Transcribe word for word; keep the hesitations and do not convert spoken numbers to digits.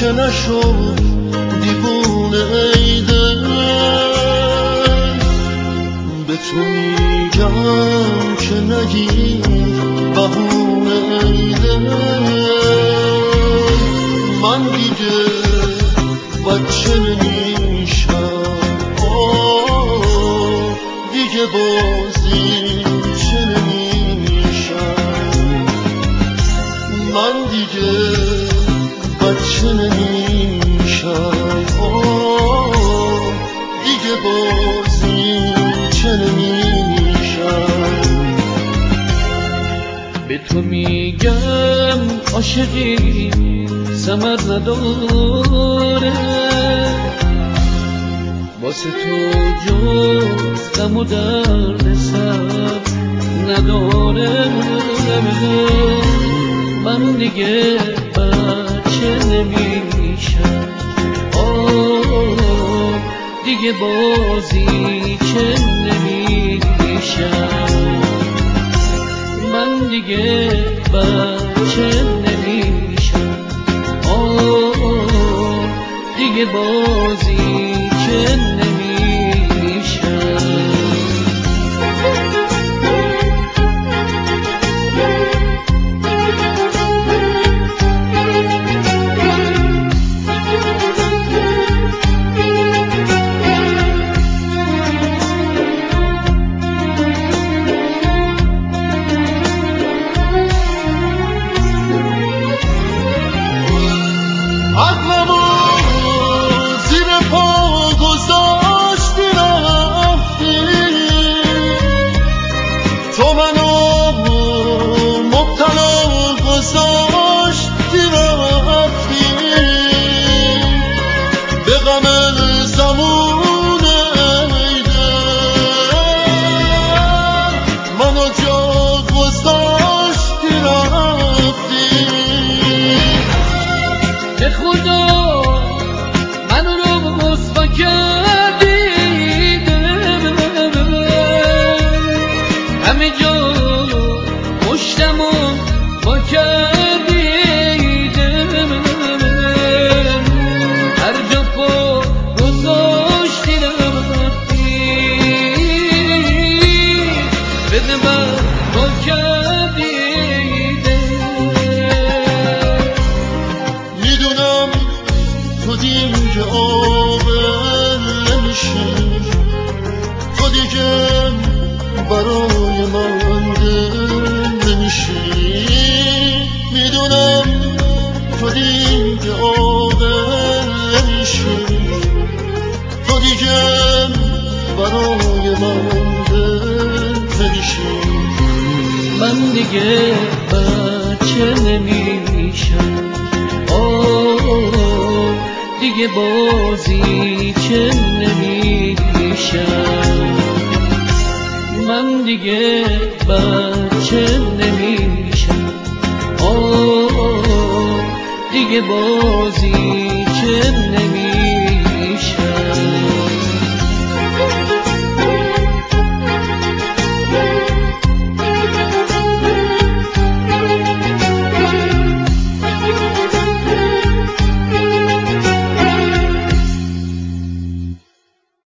که نشد دیوونه ای دل، به تو میگم که نگیر بهونه ای دل. من دیگه بچه نمیشم، دیگه بازی چه نمیشم. من دیگه بچه نمیشم، دیگه بازی چه نمیشم. به تو میگم عاشقی ثمر نداره، واسه تو جز غم و درد سر نداره. من دیگه بچه نمیشم، آه دیگه بازی چه نمیشم. من دیگه بچه نمیشم، آه دیگه بازی چه نمیشم. عقلمو زیر پا گذاشتی رفتی، تو منو مبتلا گذاشتی رفتی. به غم زمونه ای دل منو جا گذاشتی رفتی. به خدا منو رو رسوا کردی، همه جا پشتمو وا کردی، هر جا پا گذاشتی رفتی. بده من وا کردی. میدونم تو دیگه عاقل نمیشی، تو دیگه برای من دل نمیشی. میدونم تو دیگه عاقل نمیشی، تو دیگه برای من دل نمیشی. من دیگه بچه نمیشم، آه دیگه بازی چه نمیشم. من دیگه بچه نمیشم، آه دیگه بازی چه نمیشم.